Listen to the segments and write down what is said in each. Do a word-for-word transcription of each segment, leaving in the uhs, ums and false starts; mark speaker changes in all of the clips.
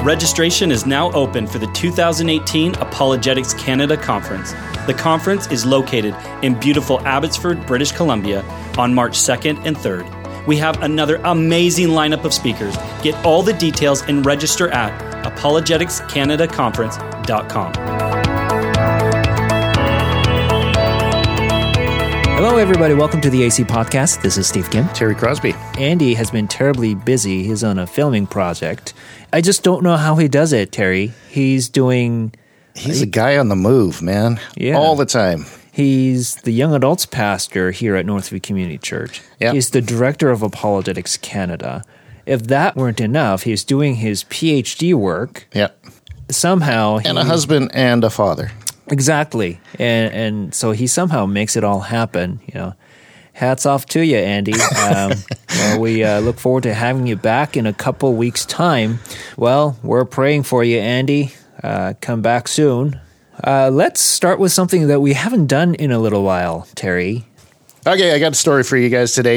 Speaker 1: Registration is now open for the two thousand eighteen Apologetics Canada Conference. The conference is located in beautiful Abbotsford, British Columbia on March second and third. We have another amazing lineup of speakers. Get all the details and register at apologetics canada conference dot com.
Speaker 2: Hello, everybody. Welcome to the A C Podcast. This is Steve Kim.
Speaker 3: Terry Crosby.
Speaker 2: Andy has been terribly busy. He's on a filming project. I just don't know how he does it, Terry. He's doing...
Speaker 3: He's a guy on the move, man.
Speaker 2: Yeah.
Speaker 3: All the time.
Speaker 2: He's the young adults pastor here at Northview Community Church.
Speaker 3: Yep.
Speaker 2: He's the director of Apologetics Canada. If that weren't enough, he's doing his P H D work.
Speaker 3: Yep.
Speaker 2: Somehow... He,
Speaker 3: and a husband and a father.
Speaker 2: Exactly. And and so he somehow makes it all happen, you know. Hats off to you, Andy. Um, well, we uh, look forward to having you back in a couple weeks' time. Well, we're praying for you, Andy. Uh, come back soon. Uh, let's start with something that we haven't done in a little while, Terry.
Speaker 3: Okay, I got a story for you guys today.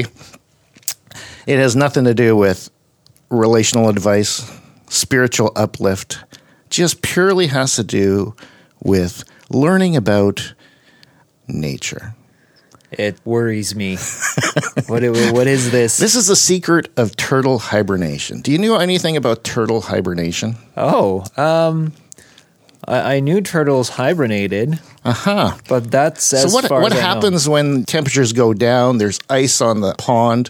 Speaker 3: It has nothing to do with relational advice, spiritual uplift. Just purely has to do with learning about nature.
Speaker 2: It worries me. what, what is this?
Speaker 3: This is the secret of turtle hibernation. Do you know anything about turtle hibernation?
Speaker 2: Oh, um, I, I knew turtles hibernated.
Speaker 3: Uh-huh.
Speaker 2: But that's as
Speaker 3: so what,
Speaker 2: far
Speaker 3: what
Speaker 2: as
Speaker 3: happens when temperatures go down, there's ice on the pond?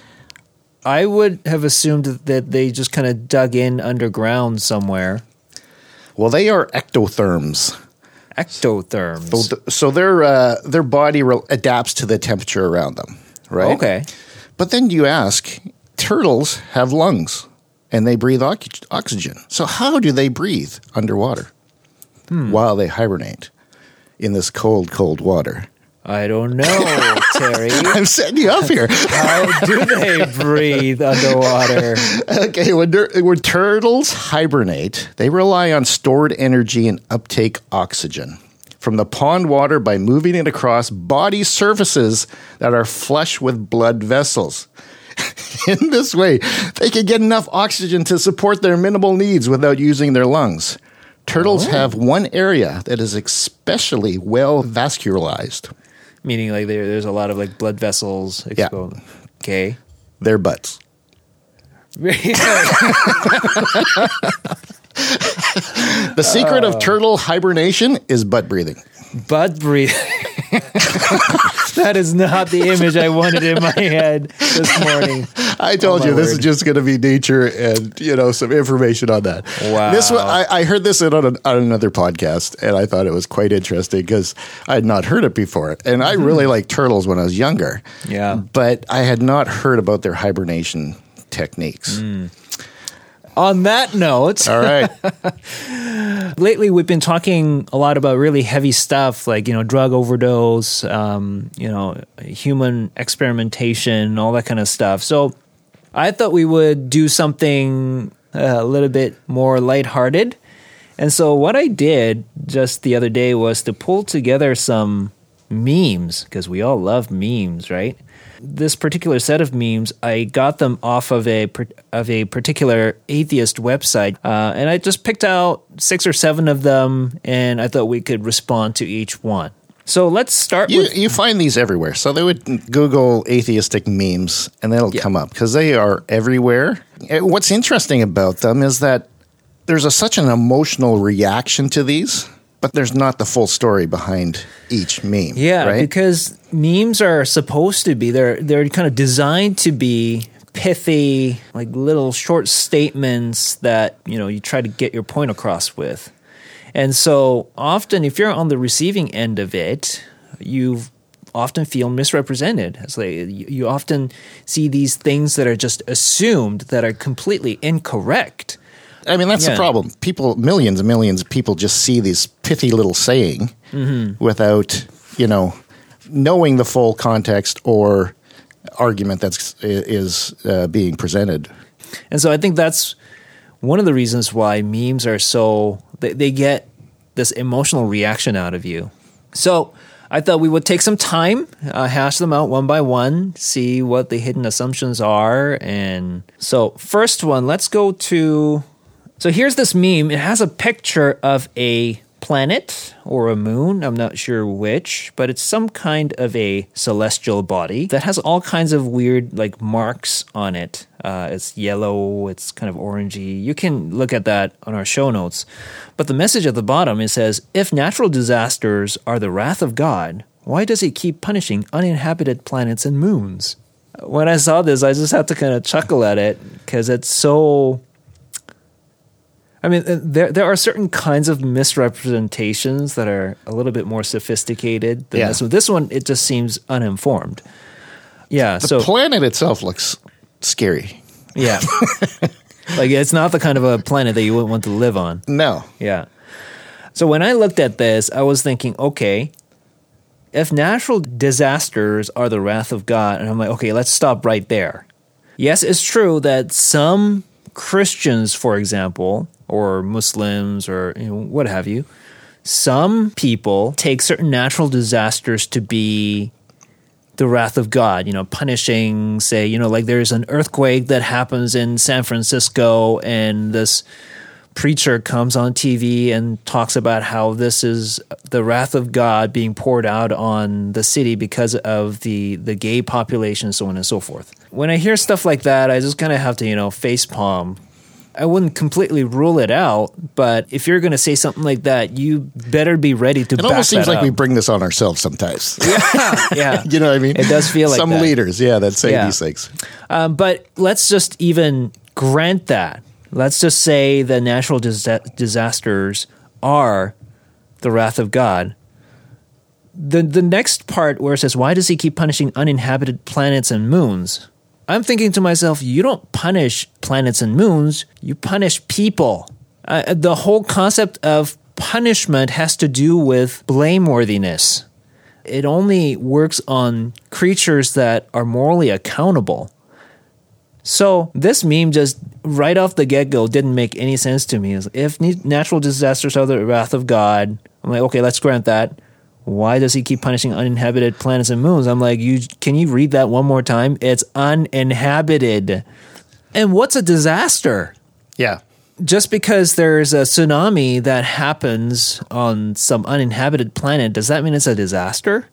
Speaker 2: I would have assumed that they just kind of dug in underground somewhere.
Speaker 3: Well, they are ectotherms.
Speaker 2: Ectotherms.
Speaker 3: So, so their uh, their body re- adapts to the temperature around them, right?
Speaker 2: Okay.
Speaker 3: But then you ask, turtles have lungs, and they breathe ox- oxygen. So how do they breathe underwater hmm. while they hibernate in this cold, cold water?
Speaker 2: I don't know, Terry.
Speaker 3: I'm setting you up here.
Speaker 2: How do they breathe underwater?
Speaker 3: Okay, when, when turtles hibernate, they rely on stored energy and uptake oxygen from the pond water by moving it across body surfaces that are flush with blood vessels. In this way, they can get enough oxygen to support their minimal needs without using their lungs. Turtles oh. have one area that is especially well vascularized.
Speaker 2: Meaning like there, there's a lot of like blood vessels exposed. Yeah. Okay.
Speaker 3: Their butts. The secret uh, of turtle hibernation is butt breathing.
Speaker 2: Butt breathing. That is not the image I wanted in my head this morning.
Speaker 3: I told oh, you this word. is just going to be nature and, you know, some information on that.
Speaker 2: Wow.
Speaker 3: This one, I, I heard this on, an, on another podcast, and I thought it was quite interesting because I had not heard it before. And I really liked turtles when I was younger.
Speaker 2: Yeah.
Speaker 3: But I had not heard about their hibernation techniques.
Speaker 2: Mm. On that note,
Speaker 3: all right.
Speaker 2: Lately, we've been talking a lot about really heavy stuff like, you know, drug overdose, um, you know, human experimentation, all that kind of stuff. So I thought we would do something uh, a little bit more lighthearted. And so what I did just the other day was to pull together some memes, because we all love memes, right? This particular set of memes, I got them off of a of a particular atheist website, uh, and I just picked out six or seven of them, and I thought we could respond to each one. So let's start
Speaker 3: you,
Speaker 2: with...
Speaker 3: You find these everywhere. So they would Google atheistic memes, and that'll yeah. come up, because they are everywhere. What's interesting about them is that there's a, such an emotional reaction to these, but there's not the full story behind each meme.
Speaker 2: Yeah,
Speaker 3: right?
Speaker 2: Because memes are supposed to be, they're they're kind of designed to be pithy, like little short statements that, you know, you try to get your point across with. And so often if you're on the receiving end of it, you often feel misrepresented. It's like you often see these things that are just assumed that are completely incorrect.
Speaker 3: I mean, that's yeah. the problem. People, millions and millions of people just see this pithy little saying mm-hmm. without, you know, knowing the full context or argument that's is uh, being presented.
Speaker 2: And so I think that's one of the reasons why memes are so, they, they get this emotional reaction out of you. So I thought we would take some time, uh, hash them out one by one, see what the hidden assumptions are. And so first one, let's go to So here's this meme. It has a picture of a planet or a moon. I'm not sure which, but it's some kind of a celestial body that has all kinds of weird like marks on it. Uh, it's yellow, it's kind of orangey. You can look at that on our show notes. But the message at the bottom, it says, if natural disasters are the wrath of God, why does he keep punishing uninhabited planets and moons? When I saw this, I just had to kind of chuckle at it because it's so... I mean, there there are certain kinds of misrepresentations that are a little bit more sophisticated than
Speaker 3: Yeah.
Speaker 2: this one. This one, it just seems uninformed. Yeah,
Speaker 3: The
Speaker 2: so...
Speaker 3: planet itself looks scary.
Speaker 2: Yeah. Like, it's not the kind of a planet that you wouldn't want to live on.
Speaker 3: No.
Speaker 2: Yeah. So when I looked at this, I was thinking, okay, if natural disasters are the wrath of God, and I'm like, okay, let's stop right there. Yes, it's true that some Christians, for example, or Muslims, or you know, what have you, some people take certain natural disasters to be the wrath of God, you know, punishing, say, you know, like there's an earthquake that happens in San Francisco and this preacher comes on T V and talks about how this is the wrath of God being poured out on the city because of the, the gay population, so on and so forth. When I hear stuff like that, I just kind of have to, you know, facepalm. I wouldn't completely rule it out, but if you're going to say something like that, you better be ready to
Speaker 3: It
Speaker 2: back
Speaker 3: almost seems
Speaker 2: that
Speaker 3: like
Speaker 2: up.
Speaker 3: we bring this on ourselves sometimes.
Speaker 2: Yeah, yeah.
Speaker 3: You know what I mean?
Speaker 2: It does feel like
Speaker 3: Some
Speaker 2: that.
Speaker 3: leaders, yeah, that say
Speaker 2: Yeah.
Speaker 3: these things.
Speaker 2: Um, but let's just even grant that. Let's just say the natural dis- disasters are the wrath of God. The the next part where it says, why does he keep punishing uninhabited planets and moons? I'm thinking to myself, you don't punish planets and moons, you punish people. Uh, the whole concept of punishment has to do with blameworthiness. It only works on creatures that are morally accountable. So this meme just right off the get-go didn't make any sense to me. If natural disasters are the wrath of God, I'm like, okay, let's grant that. Why does he keep punishing uninhabited planets and moons? I'm like, you can you read that one more time? It's uninhabited. And what's a disaster?
Speaker 3: Yeah.
Speaker 2: Just because there's a tsunami that happens on some uninhabited planet, does that mean it's a disaster?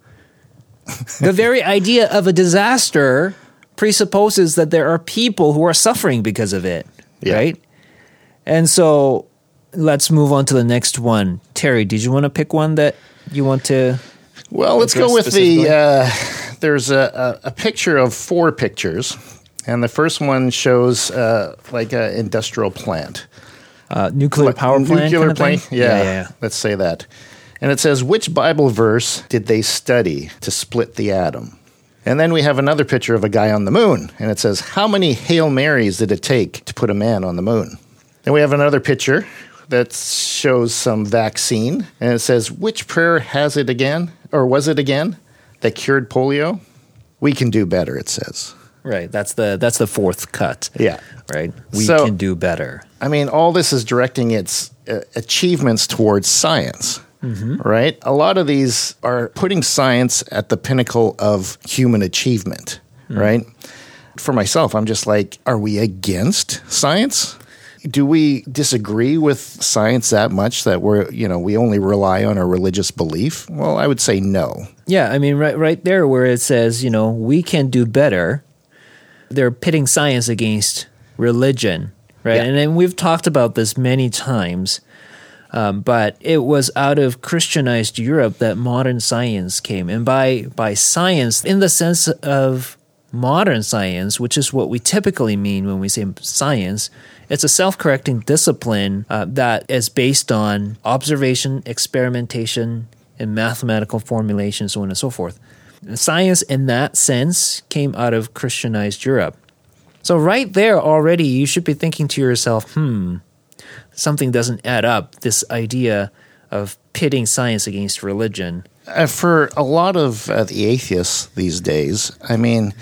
Speaker 2: The very idea of a disaster presupposes that there are people who are suffering because of it,
Speaker 3: Yeah.
Speaker 2: right? And so let's move on to the next one. Terry, did you want to pick one that you want to...
Speaker 3: Well, let's go
Speaker 2: address
Speaker 3: with the.
Speaker 2: specifically?
Speaker 3: Uh, there's a, a, a picture of four pictures, and the first one shows uh, like an industrial plant.
Speaker 2: Uh, nuclear power plant?
Speaker 3: Nuclear
Speaker 2: kind of thing?
Speaker 3: plant, yeah,
Speaker 2: yeah, yeah, yeah.
Speaker 3: Let's say that. And it says, which Bible verse did they study to split the atom? And then we have another picture of a guy on the moon, and it says, how many Hail Marys did it take to put a man on the moon? Then we have another picture that shows some vaccine, and it says, which prayer has it again, or was it again, that cured polio? We can do better, it says.
Speaker 2: Right, that's the that's the fourth cut.
Speaker 3: Yeah.
Speaker 2: Right? We
Speaker 3: So-
Speaker 2: can do better.
Speaker 3: I mean, all this is directing its uh, achievements towards science, right? A lot of these are putting science at the pinnacle of human achievement, right? For myself, I'm just like, are we against science? Do we disagree with science that much that we're, you know, we only rely on our religious belief? Well, I would say no.
Speaker 2: Yeah, I mean, right, right there where it says, you know, we can do better, they're pitting science against religion, right?
Speaker 3: Yeah.
Speaker 2: And then we've talked about this many times, um, but it was out of Christianized Europe that modern science came. And by by science, in the sense of modern science, which is what we typically mean when we say science, it's a self-correcting discipline uh, that is based on observation, experimentation, and mathematical formulation, so on and so forth. Science, in that sense, came out of Christianized Europe. So right there already, you should be thinking to yourself, hmm, something doesn't add up, this idea of pitting science against religion.
Speaker 3: Uh, for a lot of uh, the atheists these days, I mean,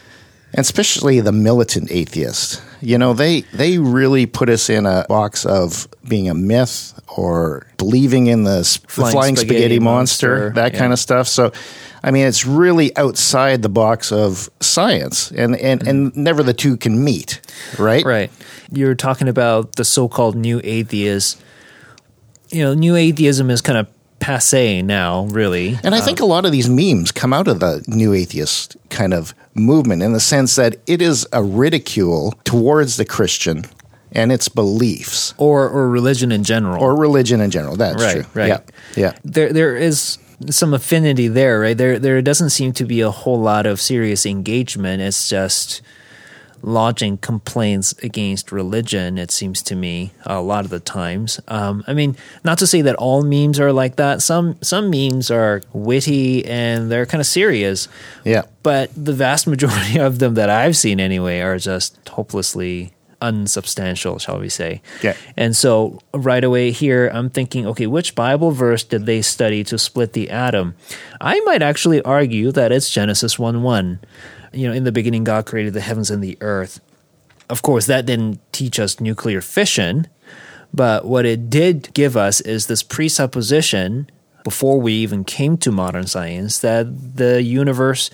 Speaker 3: and especially the militant atheists, you know, they, they really put us in a box of being a myth or believing in the, sp-
Speaker 2: Flying
Speaker 3: flying
Speaker 2: spaghetti
Speaker 3: spaghetti, monster,
Speaker 2: monster,
Speaker 3: that
Speaker 2: yeah.
Speaker 3: kind of stuff. So I mean, it's really outside the box of science, and, and, and never the two can meet, right?
Speaker 2: Right. You're talking about the so-called new atheists. You know, new atheism is kind of passé now, really.
Speaker 3: And I think um, a lot of these memes come out of the new atheist kind of movement in the sense that it is a ridicule towards the Christian and its beliefs.
Speaker 2: Or or religion in general.
Speaker 3: Or religion in general. That's
Speaker 2: right,
Speaker 3: true.
Speaker 2: Right,
Speaker 3: yeah, yeah.
Speaker 2: There There is some affinity there, right? There There doesn't seem to be a whole lot of serious engagement. It's just lodging complaints against religion, it seems to me, a lot of the times. Um, I mean, not to say that all memes are like that. Some some memes are witty and they're kind of serious.
Speaker 3: Yeah.
Speaker 2: But the vast majority of them that I've seen anyway are just hopelessly unsubstantial, shall we say.
Speaker 3: Yeah.
Speaker 2: And so right away here, I'm thinking, okay, which Bible verse did they study to split the atom? I might actually argue that it's Genesis one one. You know, in the beginning, God created the heavens and the earth. Of course, that didn't teach us nuclear fission, but what it did give us is this presupposition, before we even came to modern science, that the universe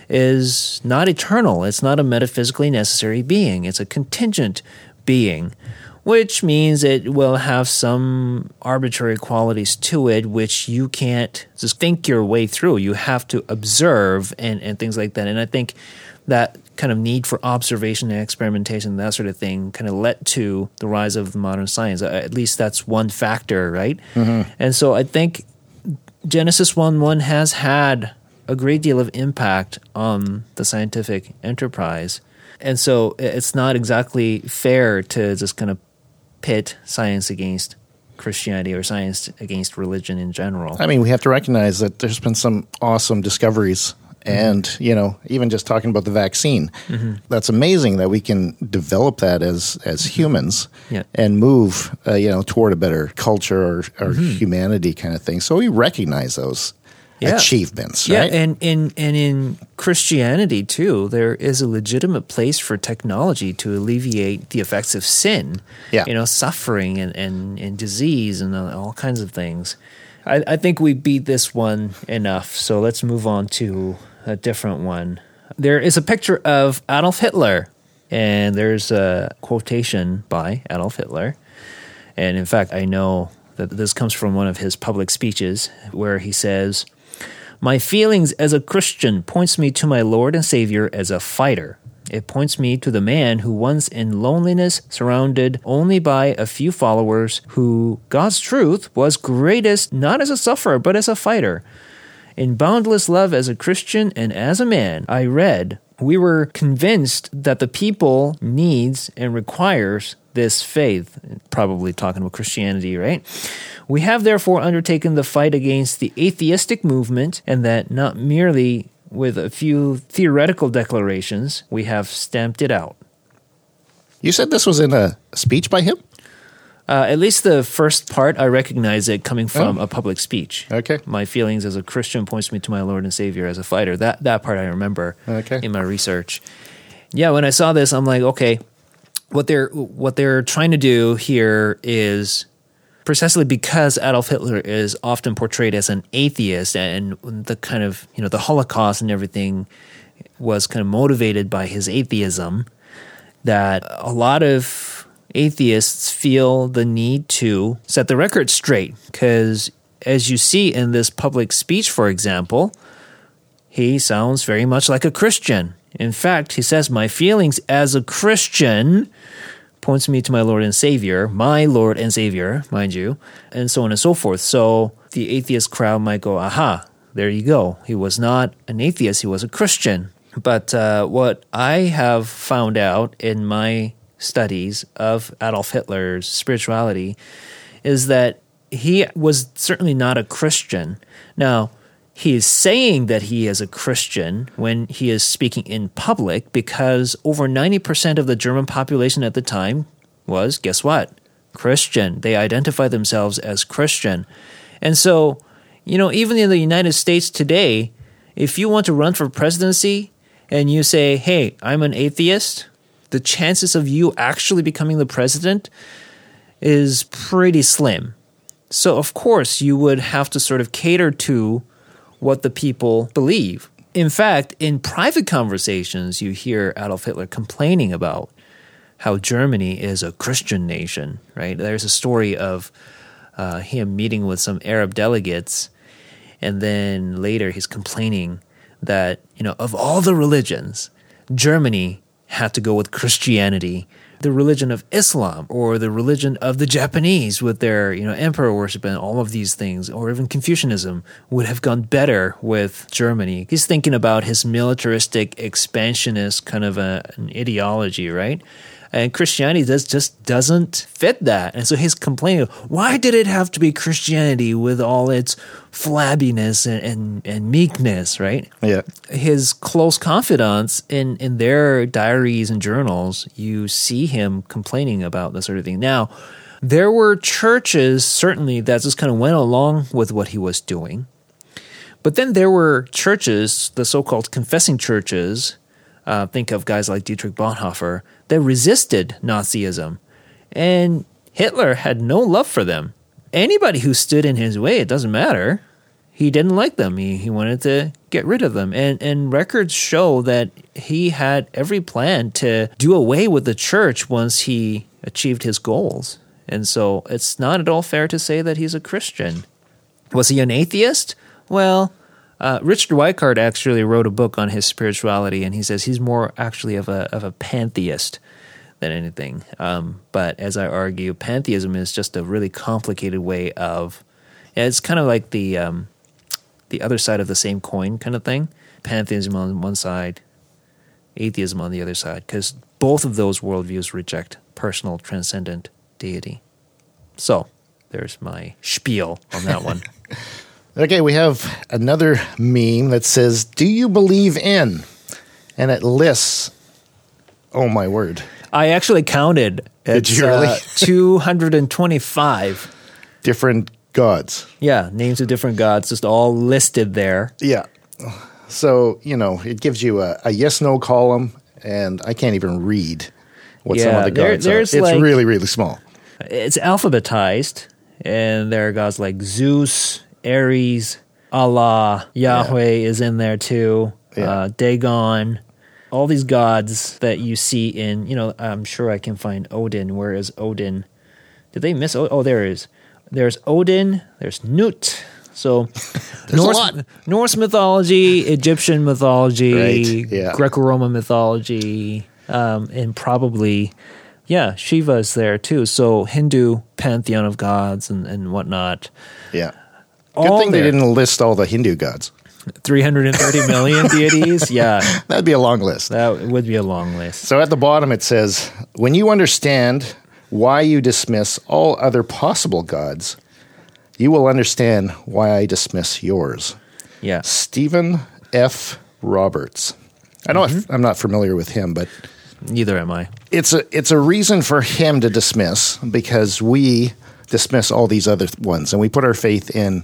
Speaker 2: is not eternal. It's not a metaphysically necessary being. It's a contingent being, which means it will have some arbitrary qualities to it which you can't just think your way through. You have to observe and, and things like that. And I think that kind of need for observation and experimentation, that sort of thing, kind of led to the rise of modern science. At least that's one factor, right? Mm-hmm. And so I think Genesis one one has had a great deal of impact on the scientific enterprise. And so it's not exactly fair to just kind of pit science against Christianity or science against religion in general.
Speaker 3: I mean, we have to recognize that there's been some awesome discoveries. And, mm-hmm. you know, even just talking about the vaccine, mm-hmm. that's amazing that we can develop that as, as humans
Speaker 2: yeah.
Speaker 3: and move, uh, you know, toward a better culture or, or mm-hmm. humanity kind of thing. So we recognize those yeah. achievements,
Speaker 2: yeah,
Speaker 3: right?
Speaker 2: Yeah, and in, and in Christianity, too, there is a legitimate place for technology to alleviate the effects of sin,
Speaker 3: yeah.
Speaker 2: you know, suffering and, and, and disease and all kinds of things. I, I think we beat this one enough, so let's move on to a different one. There is a picture of Adolf Hitler, and there's a quotation by Adolf Hitler. And in fact, I know that this comes from one of his public speeches where he says, "My feelings as a Christian points me to my Lord and Savior as a fighter. It points me to the man who once in loneliness, surrounded only by a few followers, who, God's truth, was greatest not as a sufferer but as a fighter. In boundless love as a Christian and as a man, I read, we were convinced that the people needs and requires this faith." Probably talking about Christianity, right? "We have therefore undertaken the fight against the atheistic movement, and that not merely with a few theoretical declarations, we have stamped it out."
Speaker 3: You said this was in a speech by him?
Speaker 2: Uh, at least the first part, I recognize it coming from
Speaker 3: oh.
Speaker 2: a public speech.
Speaker 3: Okay.
Speaker 2: "My feelings as a Christian points me to my Lord and Savior as a fighter." That that part I remember
Speaker 3: okay.
Speaker 2: in my research. Yeah, when I saw this, I'm like, okay, what they're what they're trying to do here is precisely because Adolf Hitler is often portrayed as an atheist, and the kind of, you know, the Holocaust and everything was kind of motivated by his atheism, that a lot of atheists feel the need to set the record straight. Because as you see in this public speech, for example, he sounds very much like a Christian. In fact, he says, "My feelings as a Christian points me to my Lord and Savior," my Lord and Savior, mind you, and so on and so forth. So the atheist crowd might go, aha, there you go. He was not an atheist, he was a Christian. But uh, what I have found out in my studies of Adolf Hitler's spirituality is that he was certainly not a Christian. Now, he is saying that he is a Christian when he is speaking in public, because over ninety percent of the German population at the time was, guess what? Christian. They identify themselves as Christian. And so, you know, even in the United States today, if you want to run for presidency and you say, hey, I'm an atheist, the chances of you actually becoming the president is pretty slim. So, of course, you would have to sort of cater to what the people believe. In fact, in private conversations, you hear Adolf Hitler complaining about how Germany is a Christian nation, right? There's a story of uh, him meeting with some Arab delegates, and then later he's complaining that, you know, of all the religions, Germany had to go with Christianity, the religion of Islam, or the religion of the Japanese with their, you know, emperor worship and all of these things, or even Confucianism would have gone better with Germany. He's thinking about his militaristic, expansionist kind of a, an ideology, right? And Christianity does, just doesn't fit that. And so he's complaining, why did it have to be Christianity with all its flabbiness and, and, and meekness, right?
Speaker 3: Yeah.
Speaker 2: His close confidants in, in their diaries and journals, you see him complaining about this sort of thing. Now, there were churches, certainly, that just kind of went along with what he was doing. But then there were churches, the so-called confessing churches, uh, think of guys like Dietrich Bonhoeffer, that resisted Nazism. And Hitler had no love for them. Anybody who stood in his way, it doesn't matter. He didn't like them. He he wanted to get rid of them. And and records show that he had every plan to do away with the church once he achieved his goals. And so it's not at all fair to say that he's a Christian. Was he an atheist? Well, Uh, Richard Weikart actually wrote a book on his spirituality, and he says he's more actually of a of a pantheist than anything. Um, but as I argue, pantheism is just a really complicated way of. It's kind of like the um, the other side of the same coin kind of thing. Pantheism on one side, atheism on the other side, because both of those worldviews reject personal, transcendent deity. So there's my spiel on that one.
Speaker 3: Okay, we have another meme that says, "Do you believe in?" And it lists, oh my word.
Speaker 2: I actually counted.
Speaker 3: Did
Speaker 2: It's,
Speaker 3: you really?
Speaker 2: uh, two hundred twenty-five.
Speaker 3: Different gods.
Speaker 2: Yeah, names of different gods, just all listed there.
Speaker 3: Yeah. So, you know, it gives you a, a yes-no column, and I can't even read what some
Speaker 2: Yeah,
Speaker 3: of the
Speaker 2: there-
Speaker 3: gods
Speaker 2: there's
Speaker 3: are. It's
Speaker 2: like-
Speaker 3: really, really small.
Speaker 2: It's alphabetized, and there are gods like Zeus, Ares, Allah, Yahweh is in there too,
Speaker 3: Yeah.
Speaker 2: uh, Dagon, all these gods that you see in, you know, I'm sure I can find Odin. Where is Odin? Did they miss? Oh, oh there it is. There's Odin, there's Nut. So
Speaker 3: There's
Speaker 2: Norse,
Speaker 3: a lot.
Speaker 2: Norse mythology, Egyptian mythology,
Speaker 3: Right, yeah.
Speaker 2: Greco-Roman mythology, um, and probably, yeah, Shiva's there too. So Hindu pantheon of gods and, and whatnot.
Speaker 3: Yeah. Good
Speaker 2: All
Speaker 3: thing they
Speaker 2: there.
Speaker 3: didn't list all the Hindu gods.
Speaker 2: three hundred thirty million deities? Yeah,
Speaker 3: That'd be a long list.
Speaker 2: that would be a long list.
Speaker 3: So at the bottom it says, "When you understand why you dismiss all other possible gods, you will understand why I dismiss yours."
Speaker 2: Yeah.
Speaker 3: Stephen F. Roberts. I know
Speaker 2: Mm-hmm.
Speaker 3: I'm not familiar with him, but
Speaker 2: Neither am I.
Speaker 3: it's a it's a reason for him to dismiss, because we dismiss all these other ones and we put our faith in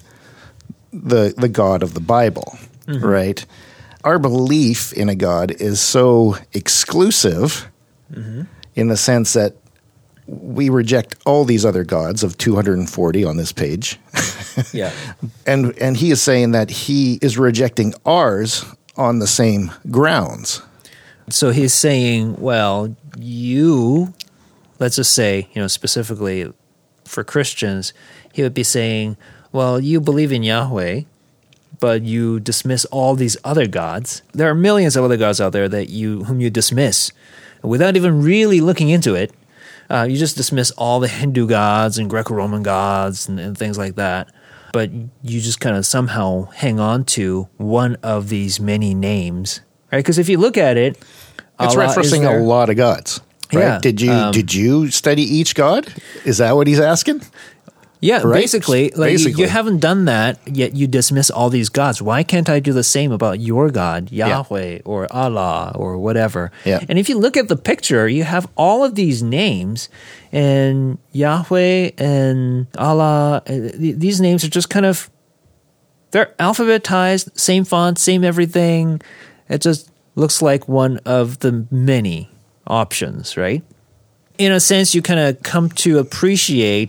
Speaker 3: the the God of the Bible,
Speaker 2: Mm-hmm.
Speaker 3: right? Our belief in a God is so exclusive
Speaker 2: Mm-hmm.
Speaker 3: in the sense that we reject all these other gods of two hundred forty on this page.
Speaker 2: Yeah.
Speaker 3: And and he is saying that he is rejecting ours on the same grounds.
Speaker 2: So he's saying, well, you, let's just say, you know, specifically for Christians, he would be saying, well, you believe in Yahweh, but you dismiss all these other gods. There are millions of other gods out there that you whom you dismiss without even really looking into it. Uh, you just dismiss all the Hindu gods and Greco-Roman gods and, and things like that. But you just kind of somehow hang on to one of these many names, right? Because if you look at it,
Speaker 3: It's
Speaker 2: Allah is
Speaker 3: referencing
Speaker 2: there.
Speaker 3: a lot of gods. Right?
Speaker 2: Yeah,
Speaker 3: Did you
Speaker 2: um,
Speaker 3: did you study each god? Is that what he's asking?
Speaker 2: Yeah,
Speaker 3: Right?
Speaker 2: basically, like you-
Speaker 3: Basically.
Speaker 2: You haven't done that yet. You dismiss all these gods. Why can't I do the same about your God, Yahweh or Allah or whatever?
Speaker 3: Yeah.
Speaker 2: And if you look at the picture, you have all of these names, and Yahweh and Allah. uh, th- These names are just kind of they're alphabetized, same font, same everything. It just looks like one of the many options, right? In a sense, you kind of come to appreciate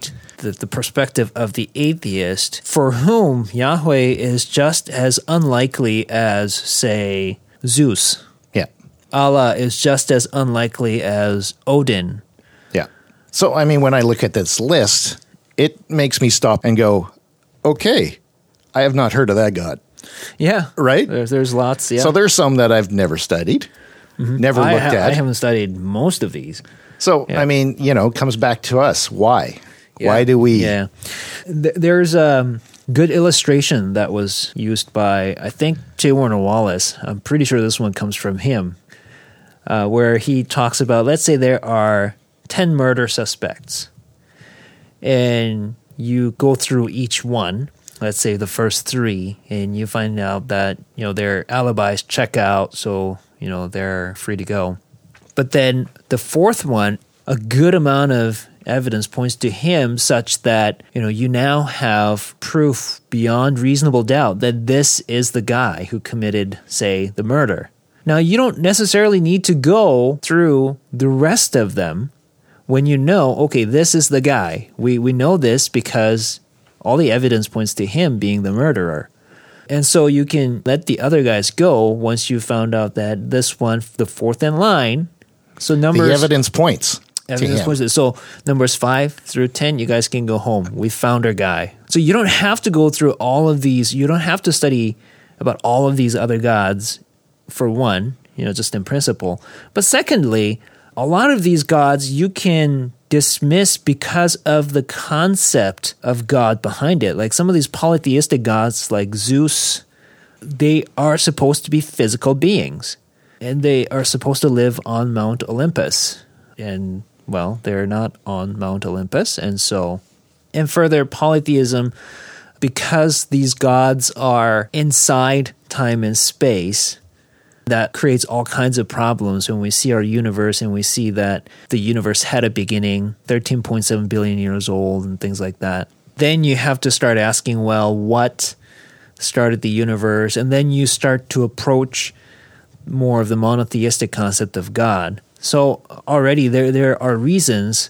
Speaker 2: the, the perspective of the atheist, for whom Yahweh is just as unlikely as, say, Zeus.
Speaker 3: Yeah.
Speaker 2: Allah is just as unlikely as Odin.
Speaker 3: Yeah. So, I mean, when I look at this list, it makes me stop and go, okay, I have not heard of that God.
Speaker 2: Yeah.
Speaker 3: Right?
Speaker 2: There's, there's lots, yeah.
Speaker 3: So there's some that I've never studied, mm-hmm. never
Speaker 2: I
Speaker 3: looked
Speaker 2: ha-
Speaker 3: at.
Speaker 2: I haven't studied most of these.
Speaker 3: So, yeah. I mean, you know, it comes back to us. Why?
Speaker 2: Yeah.
Speaker 3: Why do we?
Speaker 2: Yeah. Th- there's a good illustration that was used by, I think, J. Warner Wallace. I'm pretty sure this one comes from him, uh, where he talks about, let's say there are ten murder suspects, and you go through each one, let's say the first three, and you find out that, you know, their alibis check out, so, you know, they're free to go. But then the fourth one, a good amount of evidence points to him such that, you know, you now have proof beyond reasonable doubt that this is the guy who committed, say, the murder. Now, you don't necessarily need to go through the rest of them when you know, okay, this is the guy. We we know this because all the evidence points to him being the murderer. And so you can let the other guys go once you found out that this one, the fourth in line, so numbers...
Speaker 3: The evidence points.
Speaker 2: Evidence points. So numbers five through ten, you guys can go home. We found our guy. So you don't have to go through all of these. You don't have to study about all of these other gods, for one, you know, just in principle. But secondly, a lot of these gods you can dismiss because of the concept of God behind it. Like some of these polytheistic gods like Zeus, they are supposed to be physical beings. And they are supposed to live on Mount Olympus. And, well, they're not on Mount Olympus. And so, and further, polytheism, because these gods are inside time and space, that creates all kinds of problems when we see our universe and we see that the universe had a beginning, thirteen point seven billion years old and things like that. Then you have to start asking, well, what started the universe? And then you start to approach more of the monotheistic concept of God. So already there there are reasons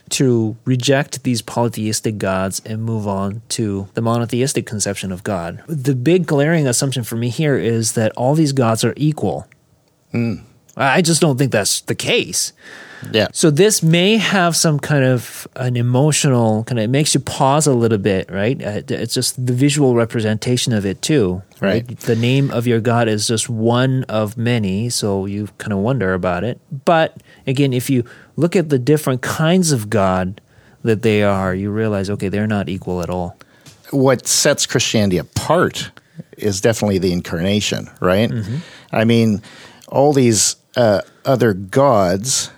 Speaker 2: to reject these polytheistic gods and move on to the monotheistic conception of God. The big glaring assumption for me here is that all these gods are equal.
Speaker 3: Mm.
Speaker 2: I just don't think that's the case.
Speaker 3: Yeah.
Speaker 2: So this may have some kind of an emotional, kind of, it makes you pause a little bit, right? Uh, It's just the visual representation of it too, right?
Speaker 3: Right.
Speaker 2: The name of your God is just one of many, so you kind of wonder about it. But again, if you look at the different kinds of God that they are, you realize, okay, they're not equal at all.
Speaker 3: What sets Christianity apart is definitely the incarnation, right? Mm-hmm. I mean, all these uh, other gods,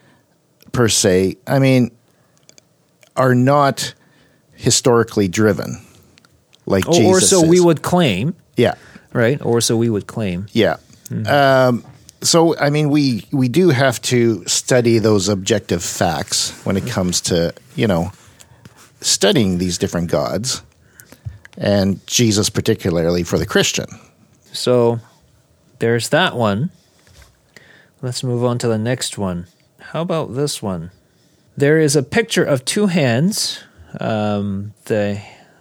Speaker 3: per se, I mean, are not historically driven like
Speaker 2: or,
Speaker 3: Jesus
Speaker 2: or so
Speaker 3: is.
Speaker 2: we would claim,
Speaker 3: Yeah.
Speaker 2: right? Or so we would claim.
Speaker 3: Yeah. Mm-hmm. Um, so, I mean, we, we do have to study those objective facts when it comes to, you know, studying these different gods, and Jesus particularly for the Christian.
Speaker 2: So there's that one. Let's move on to the next one. How about this one? There is a picture of two hands. Um, the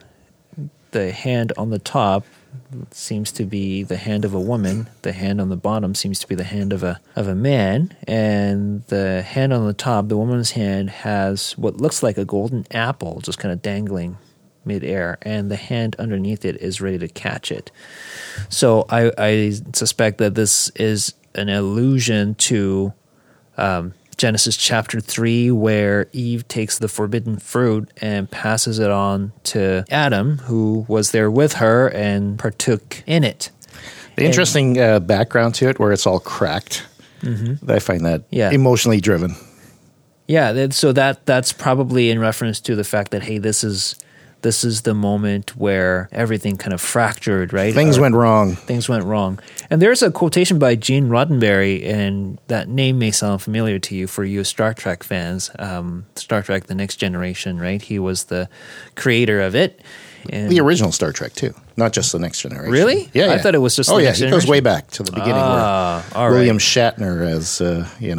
Speaker 2: the hand on the top seems to be the hand of a woman. The hand on the bottom seems to be the hand of a of a man. And the hand on the top, the woman's hand, has what looks like a golden apple just kind of dangling midair, and the hand underneath it is ready to catch it. So I, I suspect that this is an allusion to um, Genesis chapter three, where Eve takes the forbidden fruit and passes it on to Adam, who was there with her and partook in it.
Speaker 3: The interesting uh, background to it, where it's all cracked, mm-hmm. I find that
Speaker 2: yeah.
Speaker 3: emotionally driven.
Speaker 2: Yeah, that, so that that's probably in reference to the fact that, hey, this is this is the moment where everything kind of fractured, right?
Speaker 3: Things or, went wrong.
Speaker 2: Things went wrong. And there's a quotation by Gene Roddenberry, and that name may sound familiar to you for you Star Trek fans. Um, Star Trek The Next Generation, right? He was the creator of it. And
Speaker 3: the original Star Trek, too. Not just The Next Generation.
Speaker 2: Really?
Speaker 3: Yeah, yeah.
Speaker 2: I thought it was just
Speaker 3: oh,
Speaker 2: The
Speaker 3: yeah,
Speaker 2: Next
Speaker 3: Generation. Oh, yeah, it goes way back to the beginning
Speaker 2: ah,
Speaker 3: where
Speaker 2: all
Speaker 3: William
Speaker 2: right.
Speaker 3: Shatner as, uh, you know,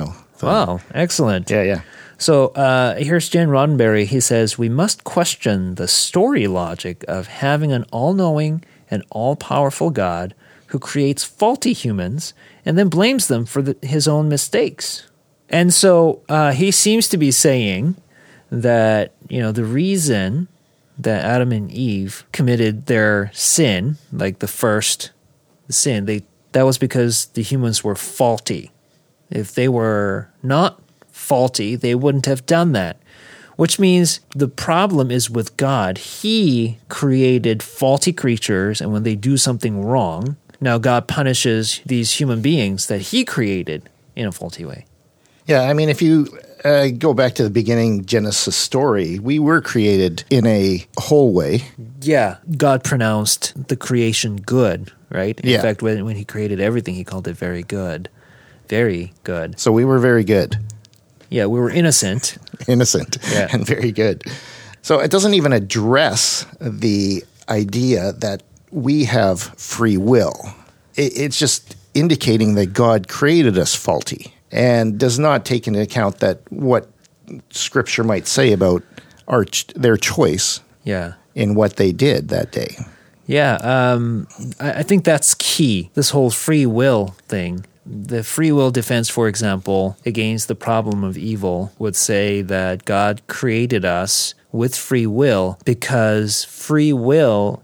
Speaker 2: Wow, excellent.
Speaker 3: Yeah, yeah.
Speaker 2: So uh, here's Jen Roddenberry. He says, we must question the story logic of having an all-knowing and all-powerful God who creates faulty humans and then blames them for the, his own mistakes. And so uh, he seems to be saying that, you know, the reason that Adam and Eve committed their sin, like the first sin, they that was because the humans were faulty. If they were not faulty, they wouldn't have done that. Which means the problem is with God. He created faulty creatures, and when they do something wrong, now God punishes these human beings that he created in a faulty way.
Speaker 3: Yeah, I mean, if you uh, go back to the beginning Genesis story, we were created in a whole way.
Speaker 2: Yeah, God pronounced the creation good, right? In
Speaker 3: Yeah.
Speaker 2: fact, when, when he created everything, he called it very good. Very good.
Speaker 3: So we were very good.
Speaker 2: Yeah, we were innocent.
Speaker 3: Innocent
Speaker 2: Yeah.
Speaker 3: and very good. So it doesn't even address the idea that we have free will. It, it's just indicating that God created us faulty and does not take into account that what Scripture might say about our ch- their choice
Speaker 2: Yeah.
Speaker 3: in what they did that day.
Speaker 2: Yeah, um, I, I think that's key, this whole free will thing. The free will defense, for example, against the problem of evil would say that God created us with free will because free will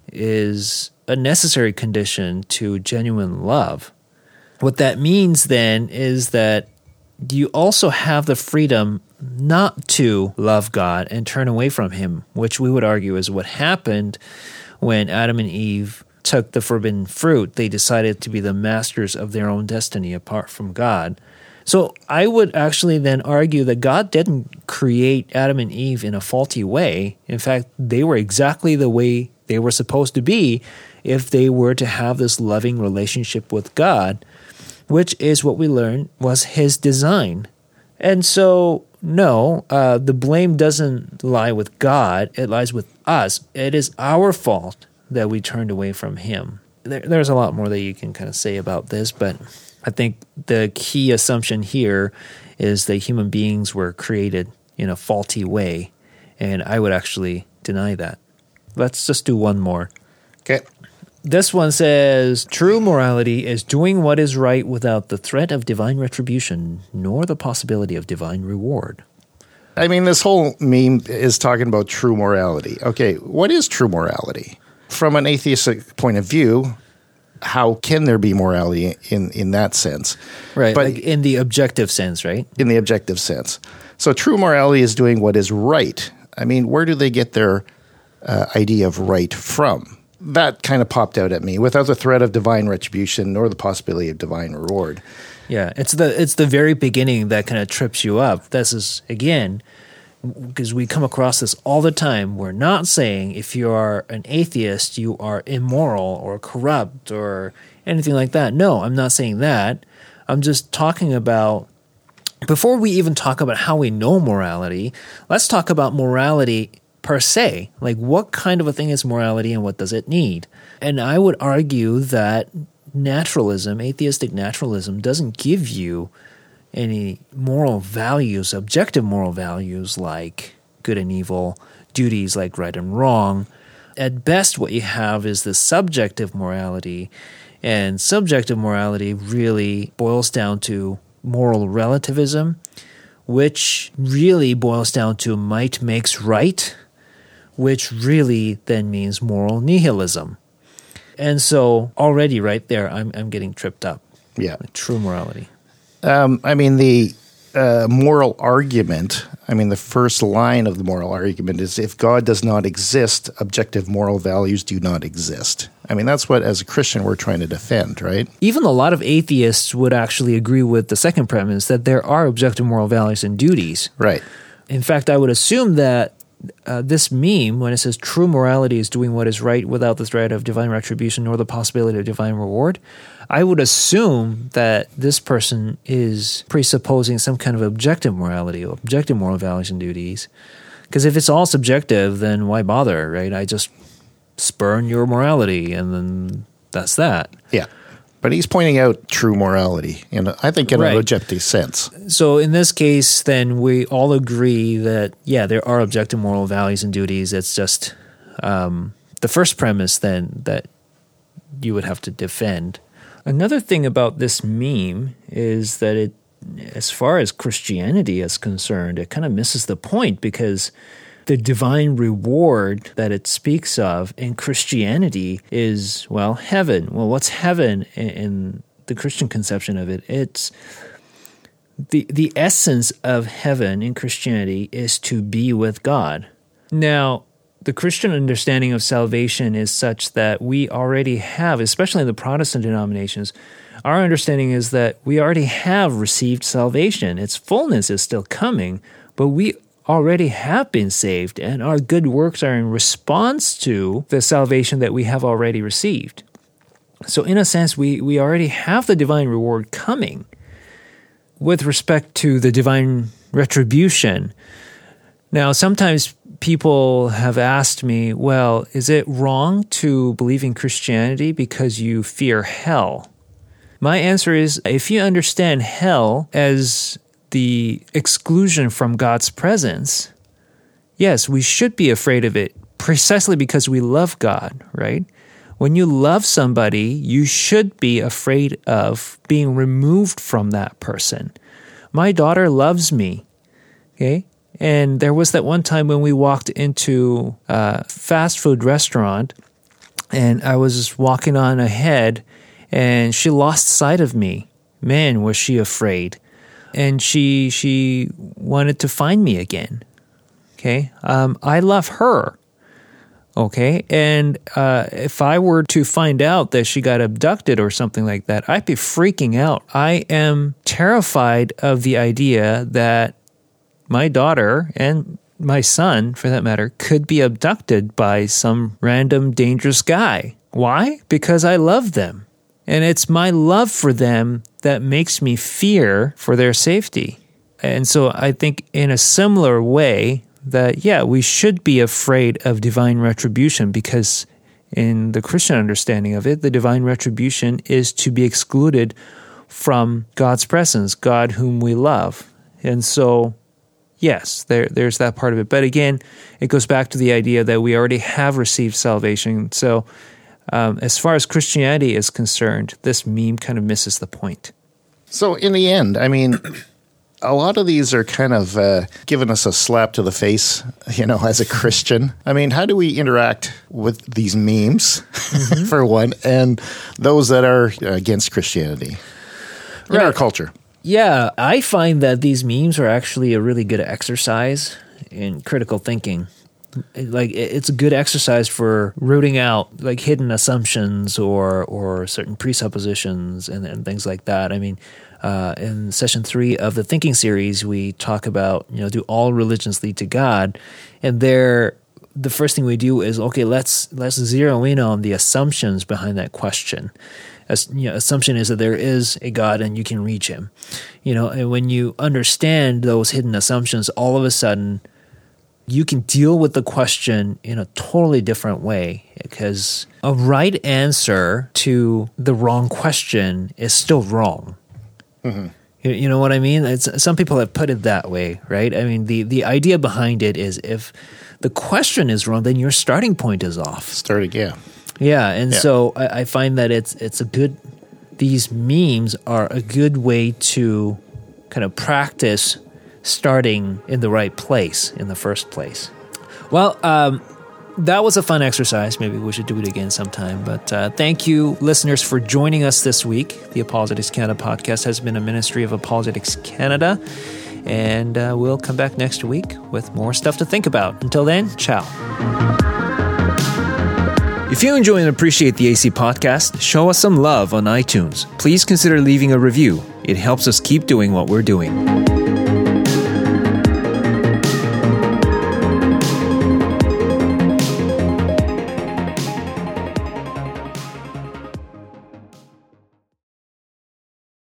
Speaker 2: is a necessary condition to genuine love. What that means then is that you also have the freedom not to love God and turn away from him, which we would argue is what happened when Adam and Eve took the forbidden fruit. They decided to be the masters of their own destiny apart from God. So I would actually then argue that God didn't create Adam and Eve in a faulty way. In fact, they were exactly the way they were supposed to be if they were to have this loving relationship with God, which is what we learned was his design. And so, no, uh, the blame doesn't lie with God. It lies with us. It is our fault that we turned away from him. There, there's a lot more that you can kind of say about this, but I think the key assumption here is that human beings were created in a faulty way, and I would actually deny that. Let's just do one more.
Speaker 3: Okay.
Speaker 2: This one says, true morality is doing what is right without the threat of divine retribution, nor the possibility of divine reward.
Speaker 3: I mean, this whole meme is talking about true morality. Okay, what is true morality? From an atheistic point of view, how can there be morality in, in that sense?
Speaker 2: Right,
Speaker 3: But
Speaker 2: like in the objective sense, right?
Speaker 3: in the objective sense. So true morality is doing what is right. I mean, where do they get their uh, idea of right from? That kind of popped out at me, without the threat of divine retribution nor the possibility of divine reward.
Speaker 2: Yeah, it's the it's the very beginning that kind of trips you up. This is, again, because we come across this all the time. We're not saying if you are an atheist, you are immoral or corrupt or anything like that. No, I'm not saying that. I'm just talking about, before we even talk about how we know morality, let's talk about morality per se. Like, what kind of a thing is morality and what does it need? And I would argue that naturalism, atheistic naturalism, doesn't give you any moral values, objective moral values like good and evil, duties like right and wrong. At best, what you have is the subjective morality, and subjective morality really boils down to moral relativism, which really boils down to might makes right, which really then means moral nihilism. And so already right there, I'm I'm getting tripped up.
Speaker 3: Yeah.
Speaker 2: Like true morality.
Speaker 3: Um, I mean, the uh, moral argument, I mean, the first line of the moral argument is if God does not exist, objective moral values do not exist. I mean, that's what, as a Christian, we're trying to defend, right?
Speaker 2: Even a lot of atheists would actually agree with the second premise that there are objective moral values and duties.
Speaker 3: Right.
Speaker 2: In fact, I would assume that uh, this meme, when it says true morality is doing what is right without the threat of divine retribution nor the possibility of divine reward, I would assume that this person is presupposing some kind of objective morality, or objective moral values and duties. Because if it's all subjective, then why bother, right? I just spurn your morality, and then that's that.
Speaker 3: Yeah. But he's pointing out true morality, you know, I think in
Speaker 2: Right.
Speaker 3: an objective sense.
Speaker 2: So in this case, then we all agree that, yeah, there are objective moral values and duties. It's just um, the first premise then that you would have to defend. Another thing about this meme is that it, as far as Christianity is concerned, it kind of misses the point, because the divine reward that it speaks of in Christianity is, well, heaven. Well, what's heaven in, in the Christian conception of it? It's the the essence of heaven in Christianity is to be with God. Now, the Christian understanding of salvation is such that we already have, especially in the Protestant denominations, our understanding is that we already have received salvation. Its fullness is still coming, but we already have been saved, and our good works are in response to the salvation that we have already received. So in a sense, we, we already have the divine reward coming. With respect to the divine retribution, now sometimes people have asked me, well, is it wrong to believe in Christianity because you fear hell? My answer is, if you understand hell as the exclusion from God's presence, yes, we should be afraid of it precisely because we love God, right? When you love somebody, you should be afraid of being removed from that person. My daughter loves me, okay? And there was that one time when we walked into a fast food restaurant, and I was walking on ahead, and she lost sight of me. Man, was she afraid. And she she wanted to find me again. Okay, um, I love her. Okay, and uh, if I were to find out that she got abducted or something like that, I'd be freaking out. I am terrified of the idea that my daughter and my son, for that matter, could be abducted by some random dangerous guy. Why? Because I love them. And it's my love for them that makes me fear for their safety. And so I think in a similar way that, yeah, we should be afraid of divine retribution, because in the Christian understanding of it, the divine retribution is to be excluded from God's presence, God whom we love. And so, yes, there, there's that part of it. But again, it goes back to the idea that we already have received salvation. So Um, as far as Christianity is concerned, this meme kind of misses the point.
Speaker 3: So in the end, I mean, a lot of these are kind of uh, giving us a slap to the face, you know, as a Christian. I mean, how do we interact with these memes, mm-hmm. for one, and those that are against Christianity in right. our culture?
Speaker 2: Yeah, I find that these memes are actually a really good exercise in critical thinking. Like, it's a good exercise for rooting out like hidden assumptions or or certain presuppositions and, and things like that. I mean, uh, in session three of the thinking series, we talk about, you know, do all religions lead to God? And there, the first thing we do is, okay, let's let's zero in on the assumptions behind that question. As, you know, assumption is that there is a God and you can reach him. You know, and when you understand those hidden assumptions, all of a sudden you can deal with the question in a totally different way, because a right answer to the wrong question is still wrong. Mm-hmm. You, you know what I mean? It's, some people have put it that way, right? I mean, the, the idea behind it is if the question is wrong, then your starting point is off.
Speaker 3: Starting, yeah.
Speaker 2: Yeah, and
Speaker 3: yeah.
Speaker 2: so I, I find that it's it's a good, these memes are a good way to kind of practice starting in the right place in the first place. Well, um, that was a fun exercise. Maybe we should do it again sometime. But uh, thank you, listeners, for joining us this week. The Apologetics Canada podcast has been a ministry of Apologetics Canada. And uh, we'll come back next week with more stuff to think about. Until then, ciao. If you enjoy and appreciate the A C podcast, show us some love on iTunes. Please consider leaving a review. It helps us keep doing what we're doing.